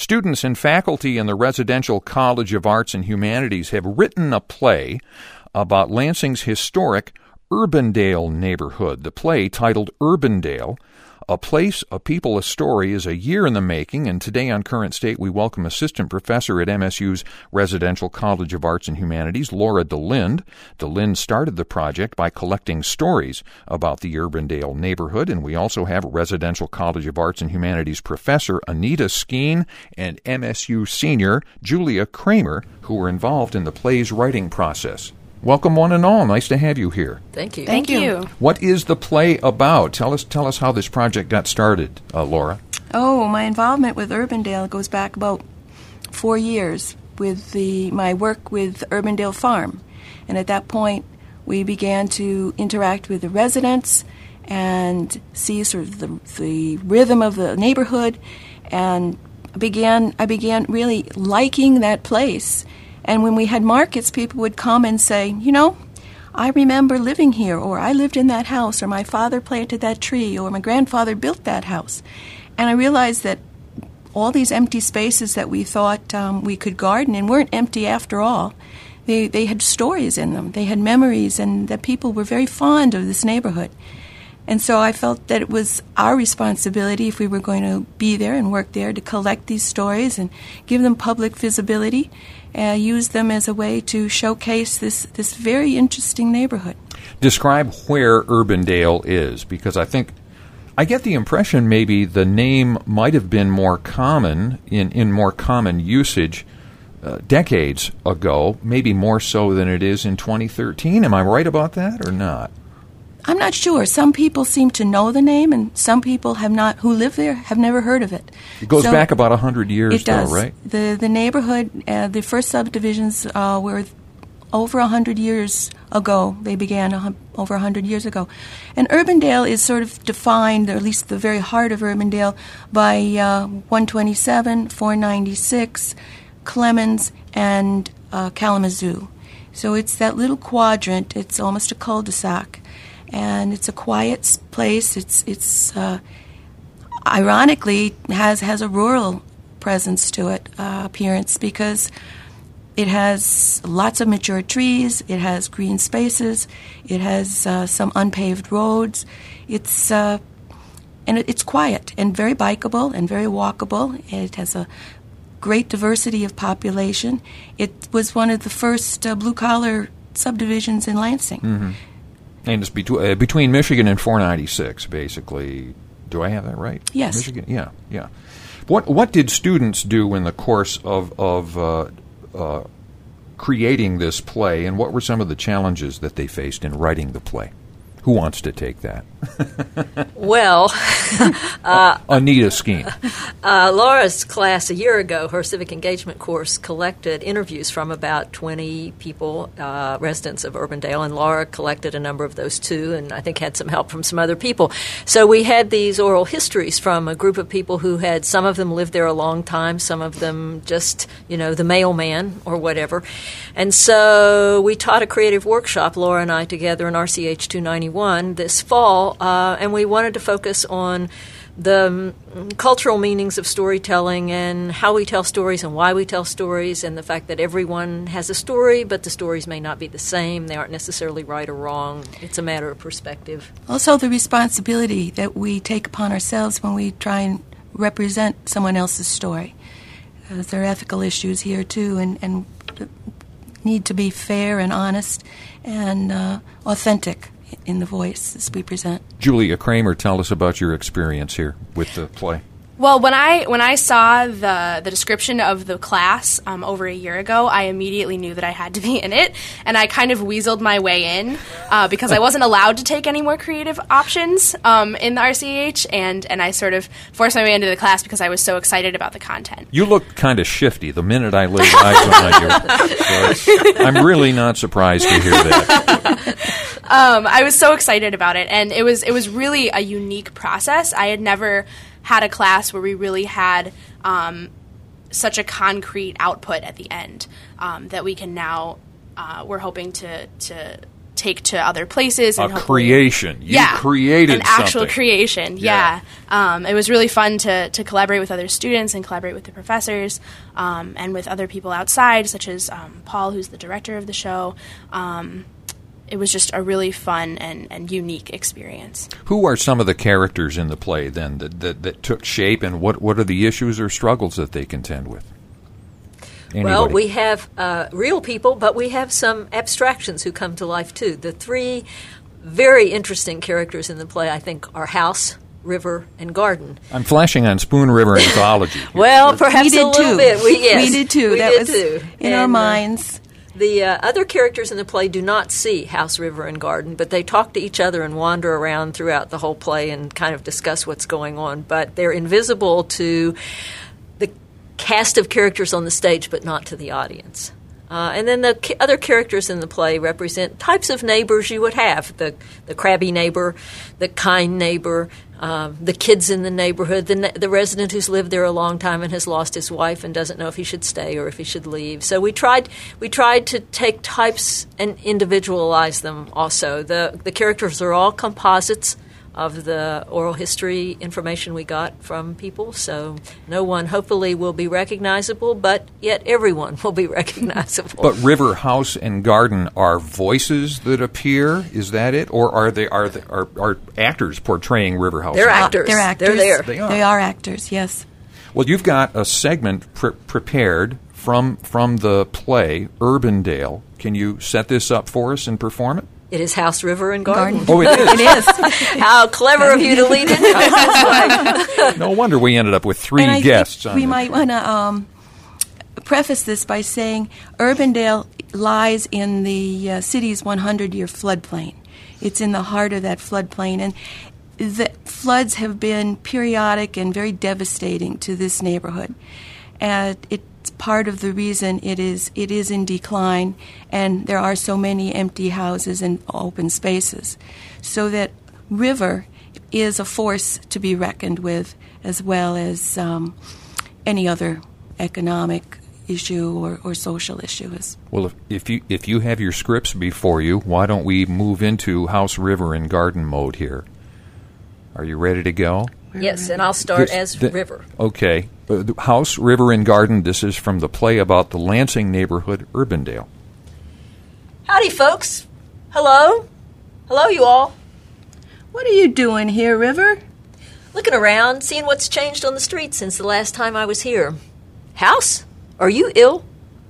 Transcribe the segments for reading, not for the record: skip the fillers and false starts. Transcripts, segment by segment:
Students and faculty in the Residential College of Arts and Humanities have written a play about Lansing's historic Urbandale neighborhood. The play, titled Urbandale, A Place, a People, a Story, is a year in the making, and today on Current State we welcome Assistant Professor at MSU's Residential College of Arts and Humanities, Laura DeLinde. DeLinde started the project by collecting stories about the Urbandale neighborhood, and we also have Residential College of Arts and Humanities Professor Anita Skeen and MSU senior Julia Kramer, who were involved in the play's writing process. Welcome, one and all. Nice to have you here. Thank you. Thank you. What is the play about? Tell us how this project got started, Laura. Oh, my involvement with Urbandale goes back about 4 years with my work with Urbandale Farm. And at that point, we began to interact with the residents and see sort of the rhythm of the neighborhood. And I began really liking that place. And when we had markets, people would come and say, I remember living here, or I lived in that house, or my father planted that tree, or my grandfather built that house. And I realized that all these empty spaces that we thought we could garden in weren't empty after all. They had stories in them. They had memories, and that people were very fond of this neighborhood. And so I felt that it was our responsibility, if we were going to be there and work there, to collect these stories and give them public visibility, use them as a way to showcase this very interesting neighborhood. Describe where Urbandale is, because I get the impression maybe the name might have been more common, in more common usage decades ago, maybe more so than it is in 2013. Am I right about that or not? I'm not sure. Some people seem to know the name, and some people who live there have never heard of it. It goes back about 100 years, it does. Though, right? The neighborhood, the first subdivisions were over 100 years ago. They began over 100 years ago. And Urbandale is sort of defined, or at least the very heart of Urbandale, by 127, 496, Clemens, and Kalamazoo. So it's that little quadrant. It's almost a cul-de-sac. And it's a quiet place. It's ironically has a rural presence to it, appearance, because it has lots of mature trees. It has green spaces. It has some unpaved roads. It's quiet and very bikeable and very walkable. It has a great diversity of population. It was one of the first blue-collar subdivisions in Lansing. Mm-hmm. And it's between Michigan and 496, basically. Do I have that right? Yes. Michigan, yeah. What did students do in the course of creating this play, and what were some of the challenges that they faced in writing the play? Who wants to take that? Well, Anita Skeen. Laura's class a year ago, her civic engagement course, collected interviews from about 20 people, residents of Urbandale, and Laura collected a number of those too, and I think had some help from some other people. So we had these oral histories from a group of people who had, some of them lived there a long time, some of them just, the mailman or whatever. And so we taught a creative workshop, Laura and I, together in RCH 291 this fall, and we wanted to focus on the cultural meanings of storytelling and how we tell stories and why we tell stories, and the fact that everyone has a story, but the stories may not be the same. They aren't necessarily right or wrong. It's a matter of perspective. Also, the responsibility that we take upon ourselves when we try and represent someone else's story. There are ethical issues here, too, and need to be fair and honest and authentic in the voices we present. Julia Kramer, tell us about your experience here with the play. Well, when I saw the description of the class over a year ago, I immediately knew that I had to be in it, and I kind of weaseled my way in because I wasn't allowed to take any more creative options in the RCH, and I sort of forced my way into the class because I was so excited about the content. You looked kind of shifty the minute I laid eyes on you. So I'm really not surprised to hear that. I was so excited about it, and it was really a unique process. I had never had a class where we really had such a concrete output at the end that we can now we're hoping to take to other places. And creation. You created an actual something. Creation. Yeah. It was really fun to collaborate with other students and collaborate with the professors and with other people outside, such as Paul, who's the director of the show. It was just a really fun and unique experience. Who are some of the characters in the play, then, that took shape, and what are the issues or struggles that they contend with? Anybody? Well, we have real people, but we have some abstractions who come to life, too. The three very interesting characters in the play, I think, are House, River, and Garden. I'm flashing on Spoon River Anthology. Well, perhaps a little bit. We did, too. That was in our minds. The other characters in the play do not see House, River, and Garden, but they talk to each other and wander around throughout the whole play and kind of discuss what's going on. But they're invisible to the cast of characters on the stage, but not to the audience. And then the other characters in the play represent types of neighbors you would have. The crabby neighbor, the kind neighbor, the kids in the neighborhood, the resident who's lived there a long time and has lost his wife and doesn't know if he should stay or if he should leave. So we tried to take types and individualize them also. The characters are all composites of the oral history information we got from people, so no one hopefully will be recognizable, but yet everyone will be recognizable. But River, House, and Garden are voices that appear. Is that it, or are actors portraying River, House? They're actors. They're actors. They're there. They are actors. Yes. Well, you've got a segment prepared from the play Urbandale. Can you set this up for us and perform it? It is House, River, and Garden. Oh, it is. It is. How clever of you to lead into it. No wonder we ended up with three guests. We might want to preface this by saying Urbandale lies in the city's 100-year floodplain. It's in the heart of that floodplain, and the floods have been periodic and very devastating to this neighborhood. And it's part of the reason it is in decline, and there are so many empty houses and open spaces. So that River is a force to be reckoned with, as well as any other economic issue or social issues. Well, if you have your scripts before you, why don't we move into House, River, and Garden mode here? Are you ready to go? Yes, and I'll start as River. Okay. House, River, and Garden, this is from the play about the Lansing neighborhood, Urbandale. Howdy, folks. Hello. Hello, you all. What are you doing here, River? Looking around, seeing what's changed on the street since the last time I was here. House, are you ill?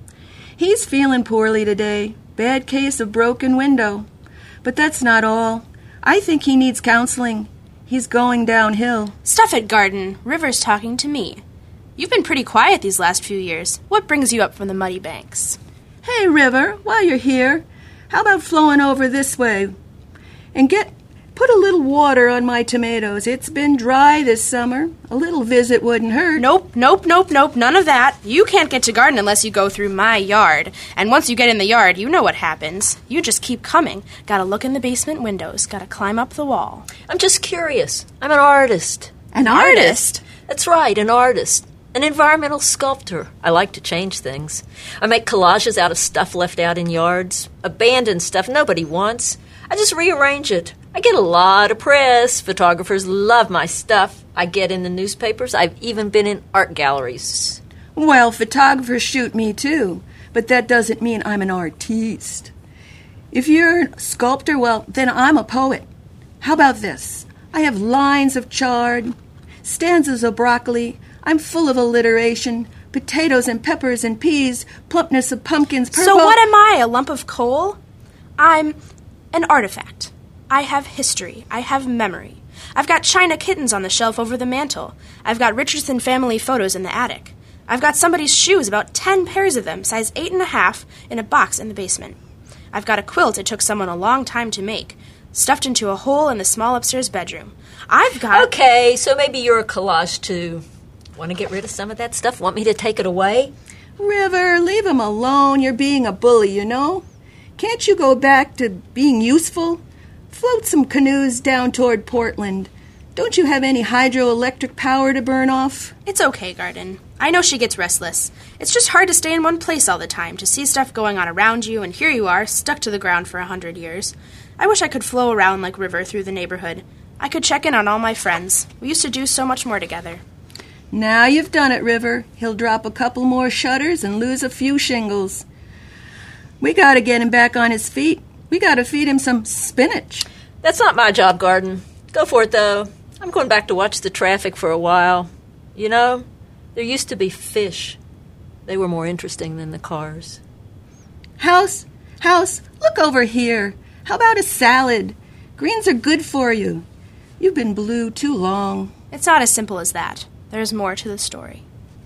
He's feeling poorly today. Bad case of broken window. But that's not all. I think he needs counseling. He's going downhill. Stuff it, Garden. River's talking to me. You've been pretty quiet these last few years. What brings you up from the muddy banks? Hey, River, while you're here, how about flowing over this way? And put a little water on my tomatoes. It's been dry this summer. A little visit wouldn't hurt. Nope, none of that. You can't get to Garden unless you go through my yard. And once you get in the yard, you know what happens. You just keep coming. Gotta look in the basement windows. Gotta climb up the wall. I'm just curious. I'm an artist. An artist? That's right, an artist. An environmental sculptor. I like to change things. I make collages out of stuff left out in yards, abandoned stuff nobody wants. I just rearrange it. I get a lot of press. Photographers love my stuff. I get in the newspapers. I've even been in art galleries. Well, photographers shoot me too, but that doesn't mean I'm an artiste. If you're a sculptor, well, then I'm a poet. How about this? I have lines of chard, stanzas of broccoli. I'm full of alliteration, potatoes and peppers and peas, plumpness of pumpkins, purple... So what am I, a lump of coal? I'm an artifact. I have history. I have memory. I've got china kittens on the shelf over the mantel. I've got Richardson family photos in the attic. I've got somebody's shoes, about 10 pairs of them, size 8.5, in a box in the basement. I've got a quilt it took someone a long time to make, stuffed into a hole in the small upstairs bedroom. I've got... Okay, so maybe you're a collage too. Want to get rid of some of that stuff? Want me to take it away? River, leave him alone. You're being a bully, you know. Can't you go back to being useful? Float some canoes down toward Portland. Don't you have any hydroelectric power to burn off? It's okay, Garden. I know she gets restless. It's just hard to stay in one place all the time, to see stuff going on around you, and here you are, stuck to the ground for 100 years. I wish I could flow around like River through the neighborhood. I could check in on all my friends. We used to do so much more together. Now you've done it, River. He'll drop a couple more shutters and lose a few shingles. We gotta get him back on his feet. We gotta feed him some spinach. That's not my job, Garden. Go for it, though. I'm going back to watch the traffic for a while. You know, there used to be fish. They were more interesting than the cars. House, look over here. How about a salad? Greens are good for you. You've been blue too long. It's not as simple as that. There's more to the story.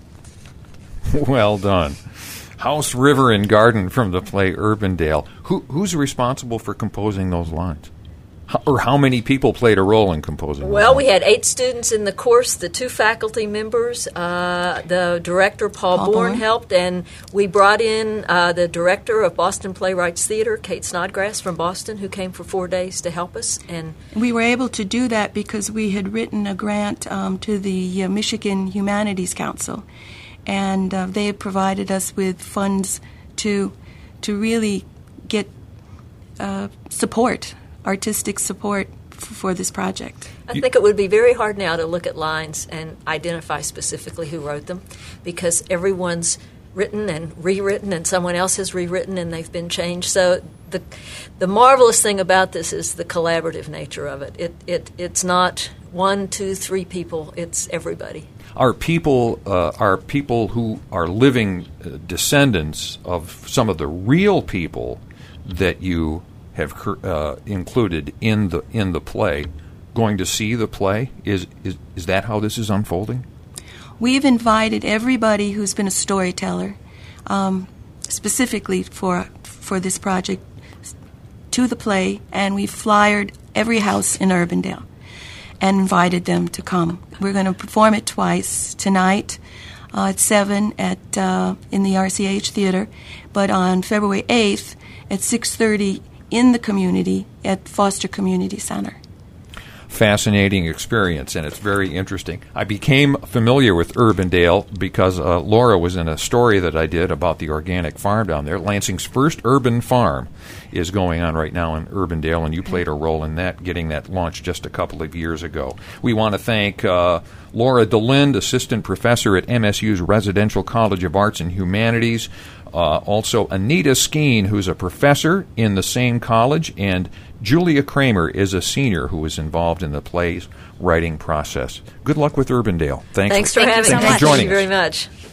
Well done. House, River, and Garden from the play Urbandale. Who's responsible for composing those lines? Or how many people played a role in composing? Well, we had 8 students in the course, the 2 faculty members, the director, Paul Bourne, helped, and we brought in the director of Boston Playwrights Theater, Kate Snodgrass from Boston, who came for 4 days to help us. And we were able to do that because we had written a grant to the Michigan Humanities Council, and they had provided us with funds to really get support, artistic support for this project. I think it would be very hard now to look at lines and identify specifically who wrote them, because everyone's written and rewritten and someone else has rewritten and they've been changed. So the marvelous thing about this is the collaborative nature of it. It's not 1, 2, 3 people, it's everybody. Are people who are living descendants of some of the real people that you have included in the play going to see the play? Is that how this is unfolding? We've invited everybody who's been a storyteller, specifically for this project, to the play, and we've flyered every house in Urbandale and invited them to come. We're going to perform it twice, tonight at 7 in the RCH Theater, but on February 8th at 6:30 in the community at Foster Community Center. Fascinating experience, and it's very interesting. I became familiar with Urbandale because Laura was in a story that I did about the organic farm down there. Lansing's first urban farm is going on right now in Urbandale, and you played a role in that, getting that launched just a couple of years ago. We want to thank Laura DeLinde, assistant professor at MSU's Residential College of Arts and Humanities, also Anita Skeen, who's a professor in the same college, and Julia Kramer is a senior who was involved in the play's writing process. Good luck with Urbandale. Thanks for having me. Thanks for joining us. Thank you very much.